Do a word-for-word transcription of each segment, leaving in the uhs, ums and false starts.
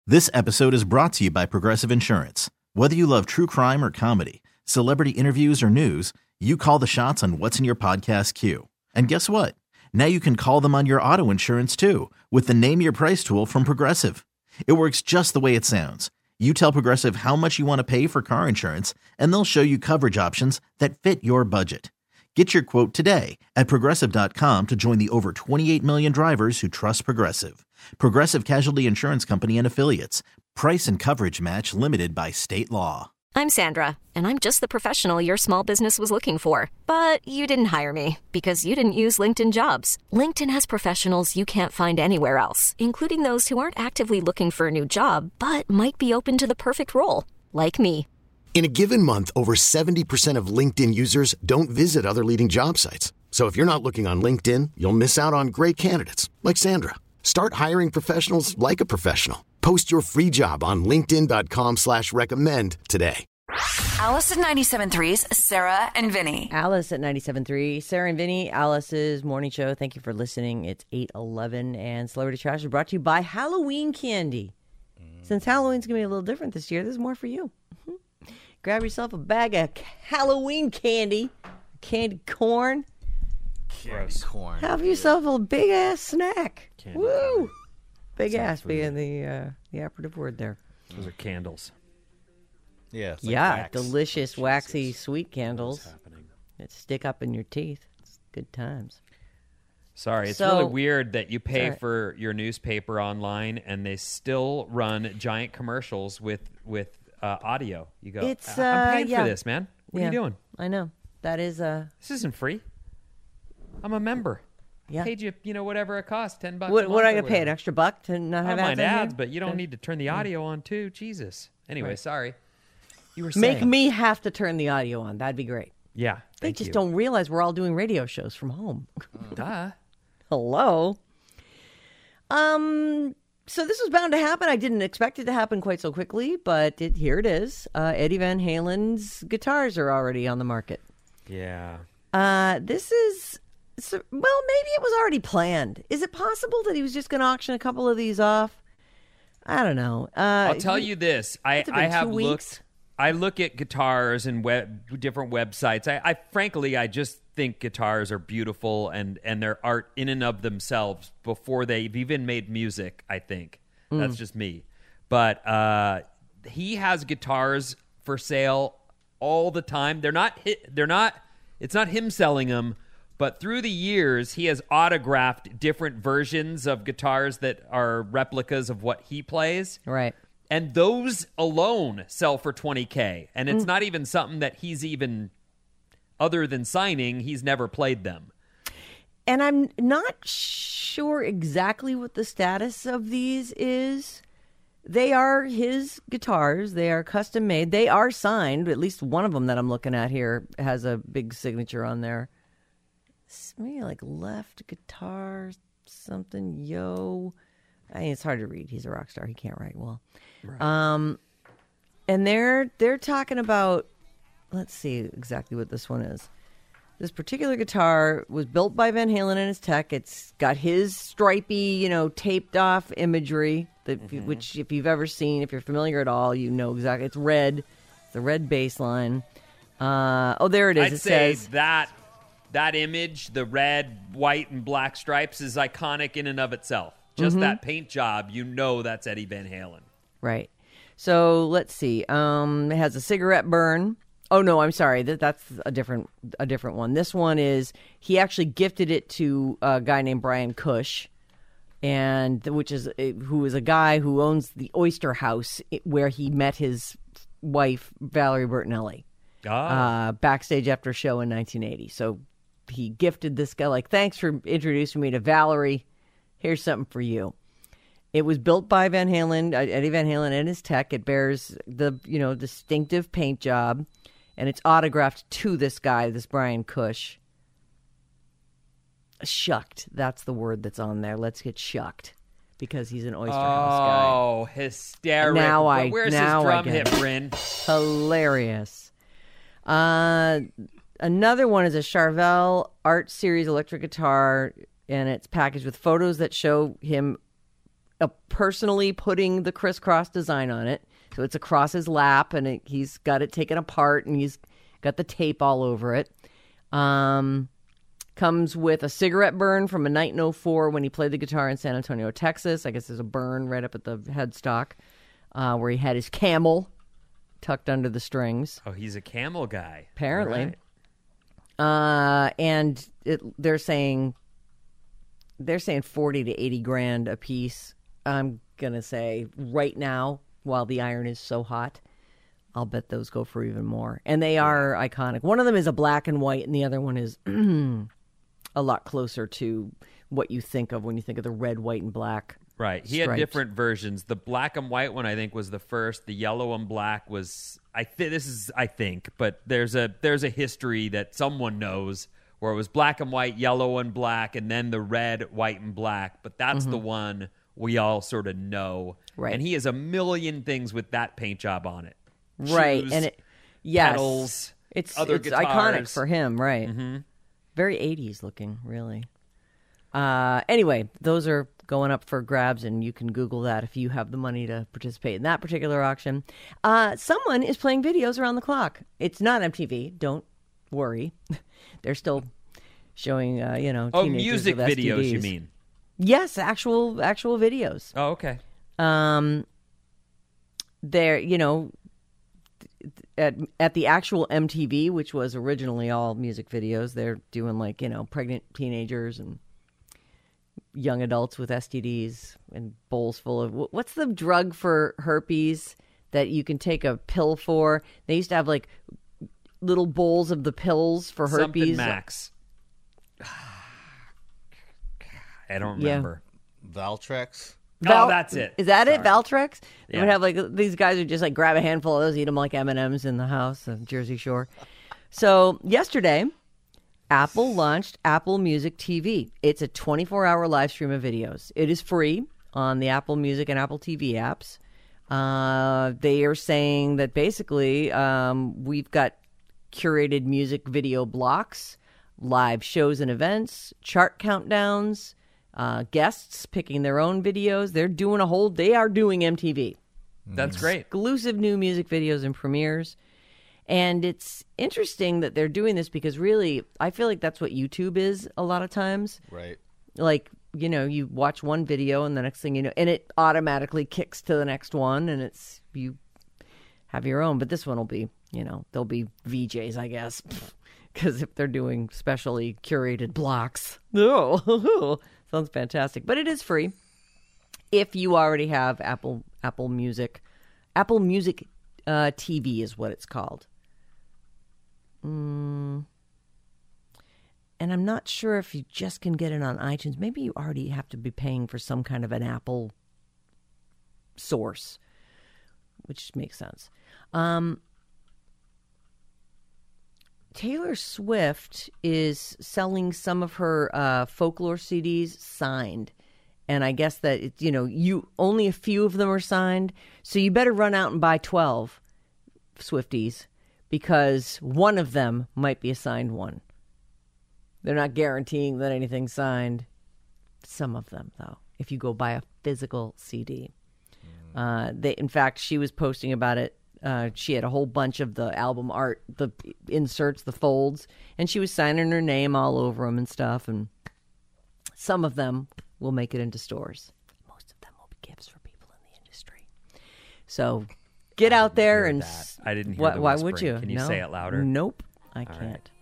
This episode is brought to you by Progressive Insurance. Whether you love true crime or comedy, celebrity interviews or news, you call the shots on what's in your podcast queue. And guess what? Now you can call them on your auto insurance too with the Name Your Price tool from Progressive. It works just the way it sounds. You tell Progressive how much you want to pay for car insurance, and they'll show you coverage options that fit your budget. Get your quote today at Progressive dot com to join the over twenty-eight million drivers who trust Progressive. Progressive Casualty Insurance Company and Affiliates. Price and coverage match limited by state law. I'm Sandra, and I'm just the professional your small business was looking for. But you didn't hire me because you didn't use LinkedIn Jobs. LinkedIn has professionals you can't find anywhere else, including those who aren't actively looking for a new job, but might be open to the perfect role, like me. In a given month, over seventy percent of LinkedIn users don't visit other leading job sites. So if you're not looking on LinkedIn, you'll miss out on great candidates like Sandra. Start hiring professionals like a professional. Post your free job on linkedin dot com slash recommend today. Alice at ninety-seven point three's Sarah and Vinny. Alice at ninety-seven point three. Sarah and Vinny, Alice's morning show. Thank you for listening. It's eight eleven, and Celebrity Trash is brought to you by Halloween Candy. Mm. Since Halloween's going to be a little different this year, there's more for you. Mm-hmm. Grab yourself a bag of Halloween candy, candy corn. Candy corn. Have yourself a big ass snack. Candy Woo! corn. Big Sounds ass being familiar. the uh, the operative word there. Those are candles. Yeah, it's like Yeah, wax. delicious, Oh, waxy, Jesus. sweet candles What's happening? that stick up in your teeth. It's good times. Sorry, it's So- really weird that you pay Sorry. for your newspaper online and they still run giant commercials with with uh, audio. You go, It's, I- I'm uh, paying yeah. for this, man. What Yeah, are you doing? I know. That is uh This isn't free. I'm a member. yeah. Paid you, you know, whatever it costs, ten bucks. What a what month I or gotta pay? An whatever. extra buck to not I have don't mind ads, on ads, here? but you don't Okay. need to turn the audio on too. Jesus. Anyway, Right. sorry. You were Make saying. me have to turn the audio on. That'd be great. Yeah. They thank just you. don't realize we're all doing radio shows from home. Duh. Hello. Um. So this was bound to happen. I didn't expect it to happen quite so quickly, but it, here it is. Uh, Eddie Van Halen's guitars are already on the market. Yeah. Uh, this is, so, well, maybe it was already planned. Is it possible that he was just going to auction a couple of these off? I don't know. Uh, I'll tell you this. I, It's been I have two looked. weeks. I look at guitars and web, different websites. I, I frankly, I just think guitars are beautiful and, and they're art in and of themselves before they've even made music, I think. Mm. That's just me. But uh, he has guitars for sale all the time. They're not hit, they're not it's not him selling them, but through the years he has autographed different versions of guitars that are replicas of what he plays. Right. And those alone sell for twenty K. And Mm. it's not even something that he's even, other than signing, he's never played them. And I'm not sure exactly what the status of these is. They are his guitars. They are custom made. They are signed. At least one of them that I'm looking at here has a big signature on there. It's maybe like left guitar something, yo. I mean, it's hard to read. He's a rock star. He can't write well. Right. Um, and they're they're talking about. Let's see exactly what this one is. This particular guitar was built by Van Halen and his tech. It's got his stripy, you know, taped off imagery, that, mm-hmm. which if you've ever seen, if you're familiar at all, you know exactly. It's red. It's a red bass line. Uh, oh, there it is. I'd it say says that that image, the red, white, and black stripes, is iconic in and of itself. Just Mm-hmm. that paint job, you know that's Eddie Van Halen. Right. So let's see. Um, it has a cigarette burn. Oh no, I'm sorry. That that's a different a different one. This one is he actually gifted it to a guy named Brian Cush, and which is who is a guy who owns the Oyster House where he met his wife Valerie Bertinelli Oh. uh, backstage after a show in nineteen eighty. So he gifted this guy like, thanks for introducing me to Valerie. Here's something for you. It was built by Van Halen, uh, Eddie Van Halen and his tech. It bears the, you know, distinctive paint job, and it's autographed to this guy, this Brian Cush. Shucked. That's the word that's on there. Let's get shucked because he's an Oyster House guy. Oh, hysterical. Now I- Where's now his I drum get hit, it. Bryn? Hilarious. Uh, another one is a Charvel Art Series electric guitar, and it's packaged with photos that show him uh, personally putting the crisscross design on it. So it's across his lap, and it, he's got it taken apart, and he's got the tape all over it. Um, comes with a cigarette burn from a night in oh four when he played the guitar in San Antonio, Texas. I guess there's a burn right up at the headstock uh, where he had his camel tucked under the strings. Oh, he's a camel guy. Apparently. Right. Uh, and it, they're saying they're saying forty to eighty grand a piece. I'm going to say right now, while the iron is so hot, I'll bet those go for even more. And they are iconic. One of them is a black and white, and the other one is a lot closer to what you think of when you think of the red, white, and black. Right. He stripes. had different versions. The black and white one, I think, was the first. The yellow and black was, I think, this is, I think, but there's a there's a history that someone knows where it was black and white, yellow and black, and then the red, white, and black. But that's Mm-hmm. the one we all sort of know. Right. And he has a million things with that paint job on it. Right. Shoes, And it, yes. pedals, It's, other it's guitars. iconic for him, right? Mm-hmm. Very eighties looking, really. Uh, anyway, those are going up for grabs, and you can Google that if you have the money to participate in that particular auction. Uh, someone is playing videos around the clock. It's not M T V. Don't worry. They're still showing, uh, you know, Oh, teenagers music with videos, S T Ds. you mean? Yes, actual actual videos. Oh, okay. Um, they're, you know, at at the actual M T V, which was originally all music videos, they're doing like, you know, pregnant teenagers and young adults with S T Ds and bowls full of, what's the drug for herpes that you can take a pill for? They used to have like little bowls of the pills for herpes. Something Max. I don't Yeah. remember. Valtrex. Val- Oh, that's it. Is that it? Sorry. Valtrex? They Yeah. would have like these guys would just like grab a handful of those, eat them like M and M's in the house, on Jersey Shore. So yesterday, Apple launched Apple Music T V. It's a twenty-four hour live stream of videos. It is free on the Apple Music and Apple T V apps. Uh, they are saying that basically um, we've got curated music video blocks, live shows and events, chart countdowns, uh, guests picking their own videos. They're doing a whole, they are doing M T V. That's great. Exclusive new music videos and premieres. And it's interesting that they're doing this because really, I feel like that's what YouTube is a lot of times. Right. Like, you know, you watch one video and the next thing you know, and it automatically kicks to the next one, and it's, you have your own. But this one will be, you know, they'll be V Js, I guess, because if they're doing specially curated blocks. Oh, sounds fantastic. But it is free if you already have Apple Apple Music. Apple Music uh, T V is what it's called. Mm. And I'm not sure if you just can get it on iTunes. Maybe you already have to be paying for some kind of an Apple source, which makes sense. Um, Taylor Swift is selling some of her uh, folklore C Ds signed. And I guess that, it, you know, you only a few of them are signed. So you better run out and buy twelve Swifties because one of them might be a signed one. They're not guaranteeing that anything's signed. Some of them, though, if you go buy a physical C D. Uh, they, in fact, she was posting about it. Uh, she had a whole bunch of the album art, the inserts, the folds, and she was signing her name all over them and stuff. And some of them will make it into stores. Most of them will be gifts for people in the industry. So get out there and that. I didn't hear Why, the why would whispering. you? Can you No. say it louder? Nope, I All can't.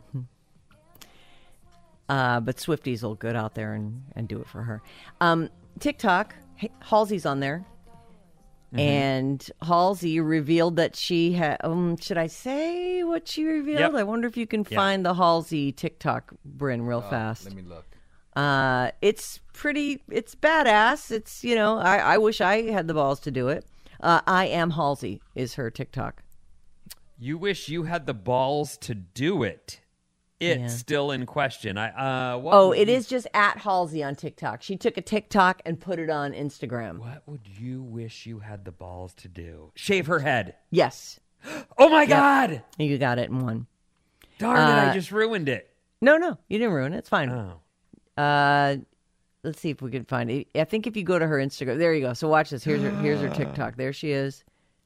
Uh, but Swifties will get out there and, and do it for her. Um, TikTok, hey, Halsey's on there. Mm-hmm. And Halsey revealed that she had, um, should I say what she revealed? Yep. I wonder if you can Yeah. find the Halsey TikTok, Bryn, real Oh, fast. Let me look. Uh, it's pretty, it's badass. It's, you know, I, I wish I had the balls to do it. Uh, I am Halsey is her TikTok. You wish you had the balls to do it. It's Yeah. still in question. I uh what Oh, would it you- is just at Halsey on TikTok. She took a TikTok and put it on Instagram. What would you wish you had the balls to do? Shave her head. Yes. Oh my god! You got it in one. Darn it, Uh, I just ruined it. No, no, you didn't ruin it. It's fine. Oh. Uh, let's see if we can find it. I think if you go to her Instagram, there you go. So watch this. Here's her. Here's her TikTok. There she is,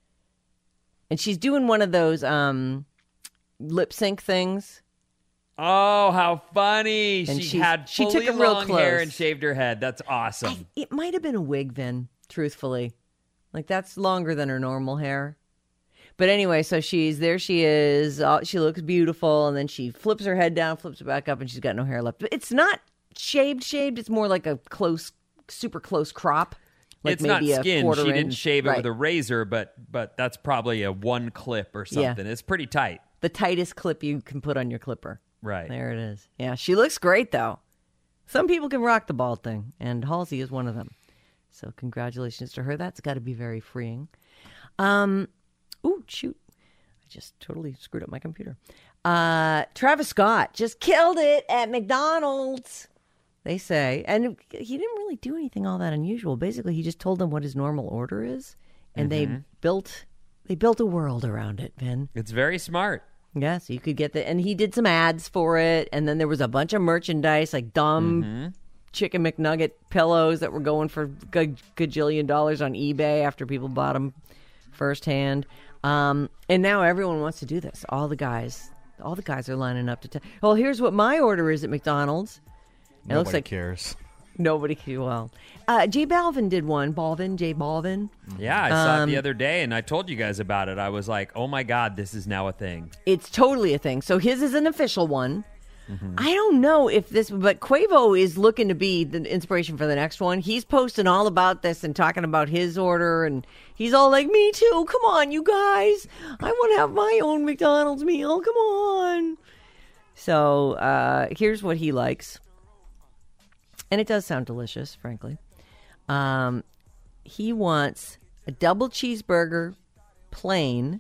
and she's doing one of those um, lip sync things. Oh, how funny! And she had she fully took it real long close. hair and shaved her head. That's awesome. I, it might have been a wig, Vin. Truthfully, like that's longer than her normal hair. But anyway, so she's there. She is. Uh, she looks beautiful, and then she flips her head down, flips it back up, and she's got no hair left. But it's not shaved. Shaved. It's more like a close, super close crop. Like it's not maybe a skin. quarter She didn't inch. shave it Right. with a razor, but but that's probably a one clip or something. Yeah. It's pretty tight. The tightest clip you can put on your clipper. Right. There it is. Yeah, she looks great though. Some people can rock the bald thing, and Halsey is one of them. So congratulations to her. That's got to be very freeing. Um, ooh, shoot. I just totally screwed up my computer. Uh, Travis Scott just killed it at McDonald's, they say. And he didn't really do anything all that unusual. Basically, he just told them what his normal order is, and mm-hmm. they built they built a world around it, Vin. It's very smart. Yeah, so you could get the... And he did some ads for it, and then there was a bunch of merchandise, like dumb mm-hmm. Chicken McNugget pillows that were going for a gajillion dollars on eBay after people bought them firsthand. Um, and now everyone wants to do this. All the guys, all the guys are lining up to tell. Well, here's what my order is at McDonald's. It Nobody looks like cares. Nobody cares. Well, uh, J Balvin did one. Balvin, J Balvin. Yeah, I saw Um, it the other day, and I told you guys about it. I was like, oh my God, this is now a thing. It's totally a thing. So his is an official one. Mm-hmm. I don't know if this, but Quavo is looking to be the inspiration for the next one. He's posting all about this and talking about his order, and he's all like, me too. Come on, you guys. I want to have my own McDonald's meal. Come on. So uh, here's what he likes. And it does sound delicious, frankly. Um, he wants a double cheeseburger, plain.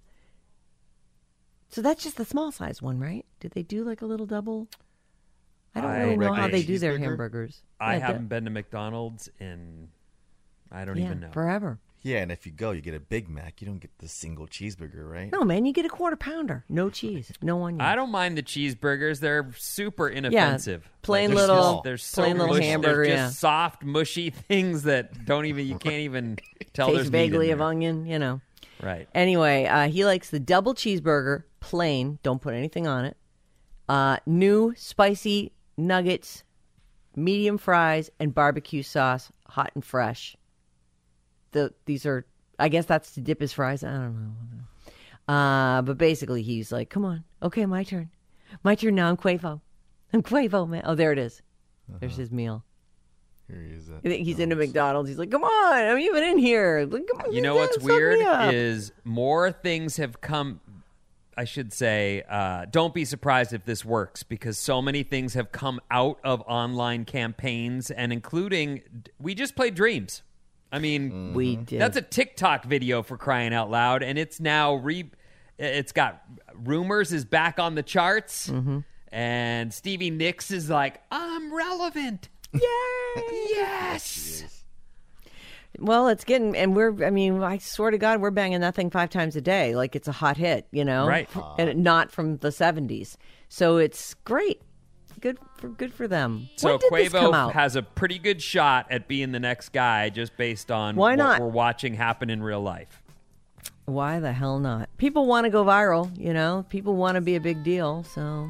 So that's just the small size one, right? Did they do like a little double? I don't I really know how regular they do their cheeseburger? hamburgers. I Yeah, haven't been to McDonald's in, I don't yeah, even know. forever. Yeah, and if you go, you get a Big Mac. You don't get the single cheeseburger, right? No, man, you get a quarter pounder. No cheese. No onions. I don't mind the cheeseburgers. They're super inoffensive. plain they're little- just- they're so plain little mushy. hamburger, They're yeah. just soft, mushy things that don't even, you can't even tell there's Taste meat in vaguely of there. onion, you know. Right. Anyway, uh, he likes the double cheeseburger, plain. Don't put anything on it. Uh, new spicy nuggets, medium fries, and barbecue sauce, hot and fresh. The These are, I guess that's to dip his fries. I don't know. Uh, but basically, he's like, come on. Okay, my turn. My turn now. I'm Quavo. I'm Quavo, man. Oh, there it is. Uh-huh. There's his meal. Here he is. At I think he's into McDonald's. He's like, come on. I'm even in here. Like, come on, You know yeah, what's suck me weird up. is more things have come. I should say, uh, don't be surprised if this works, because so many things have come out of online campaigns, and including, we just played Dreams. I mean, we did. that's a TikTok video, for crying out loud, and it's now re. It's got Rumors is back on the charts, Mm-hmm. and Stevie Nicks is like, I'm relevant. Yay! Yes. Well, it's getting, and we're, I mean, I swear to God, we're banging that thing five times a day. Like it's a hot hit, you know? Right. And not from the seventies. So it's great. Good for good for them. So when did this come Quavo out? has a pretty good shot at being the next guy, just based on Why what not? we're watching happen in real life. Why the hell not? People want to go viral, you know? People want to be a big deal, so.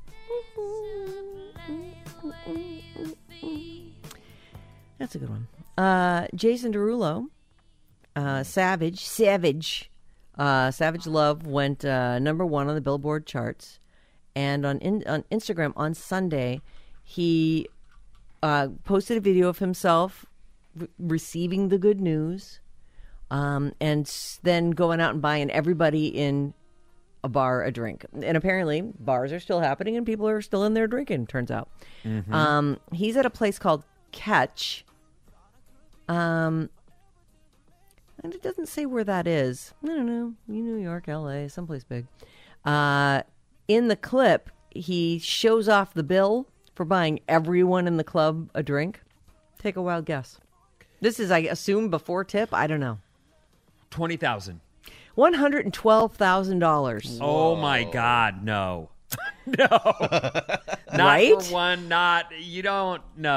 That's a good one. Uh, Jason Derulo, uh, Savage, Savage, uh, Savage Love went uh, number one on the Billboard charts. And on in, on Instagram on Sunday, he uh, posted a video of himself re- receiving the good news. Um, and s- then going out and buying everybody in a bar a drink. And apparently bars are still happening and people are still in there drinking, turns out. Mm-hmm. Um, he's at a place called Catch. Um, and it doesn't say where that is. I don't know. New York, L A, someplace big. Uh, in the clip, he shows off the bill for buying everyone in the club a drink. Take a wild guess. This is, I assume, before tip. I don't know. twenty thousand dollars. one hundred twelve thousand dollars. Oh, my God, no. No. Not Right? for one, not, you don't, no.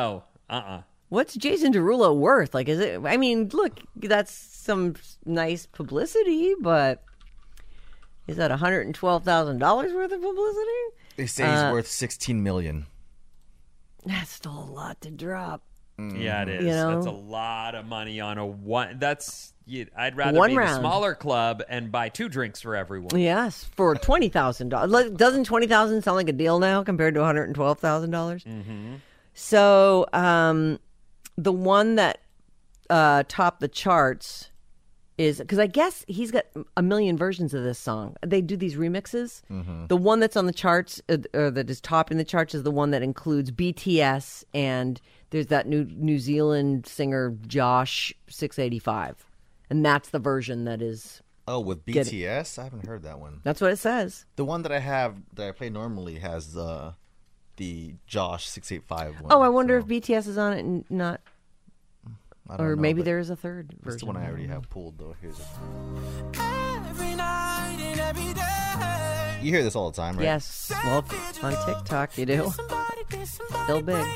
Uh-uh. What's Jason Derulo worth? Like, is it? I mean, look, that's some nice publicity, but is that one hundred twelve thousand dollars worth of publicity? They say he's Uh, worth sixteen million. That's still a lot to drop. Yeah, it is. You know? That's a lot of money on a one. That's you, I'd rather One be in a round. smaller club and buy two drinks for everyone. Yes, for twenty thousand dollars. Doesn't twenty thousand sound like a deal now compared to one hundred twelve thousand dollars? Mm-hmm. So, um, the one that uh, topped the charts is because I guess he's got a million versions of this song. They do these remixes. Mm-hmm. The one that's on the charts, uh, or that is topping the charts, is the one that includes B T S and there's that new New Zealand singer Josh six eighty-five, and that's the version that is. Oh, with B T S? I haven't heard that one. That's what it says. The one that I have that I play normally has uh, the Josh six eighty-five one. Oh, I wonder so if B T S is on it and not, I don't or know, maybe but there is a third version. That's the one I already have pulled though. Here's it. Every night and every day. You hear this all the time, right? Yes. Well, on TikTok you do. Still big.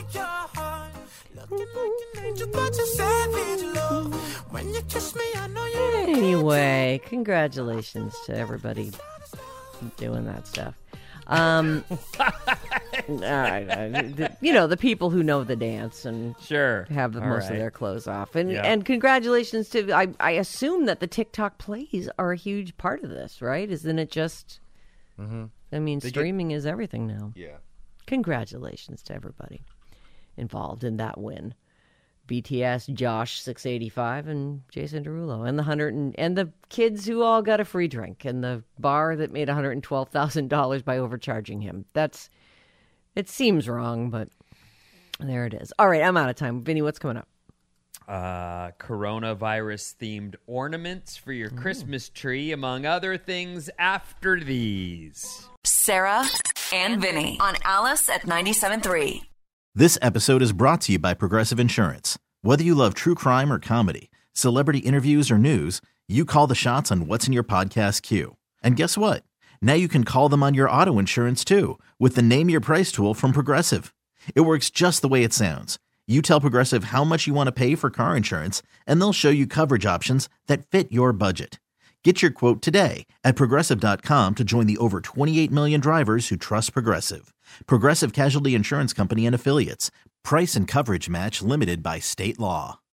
Anyway, congratulations to everybody doing that stuff. Um, all right, uh, the- you know, the people who know the dance and Sure. have the, All most right. of their clothes off. And Yeah. and congratulations to, I, I assume that the TikTok plays are a huge part of this, right? Isn't it just, Mm-hmm. I mean, get- streaming is everything now. Yeah. Congratulations to everybody involved in that win. B T S, Josh six eighty-five, and Jason Derulo, and the hundred and, and the kids who all got a free drink, and the bar that made one hundred twelve thousand dollars by overcharging him. That's it seems wrong, but there it is. All right, I'm out of time. Vinny, what's coming up? Uh, coronavirus themed ornaments for your Christmas tree, among other things, after these. Sarah and Vinny on Alice at ninety-seven point three. This episode is brought to you by Progressive Insurance. Whether you love true crime or comedy, celebrity interviews or news, you call the shots on what's in your podcast queue. And guess what? Now you can call them on your auto insurance too with the Name Your Price tool from Progressive. It works just the way it sounds. You tell Progressive how much you want to pay for car insurance, and they'll show you coverage options that fit your budget. Get your quote today at Progressive dot com to join the over twenty-eight million drivers who trust Progressive. Progressive Casualty Insurance Company and Affiliates. Price and coverage match limited by state law.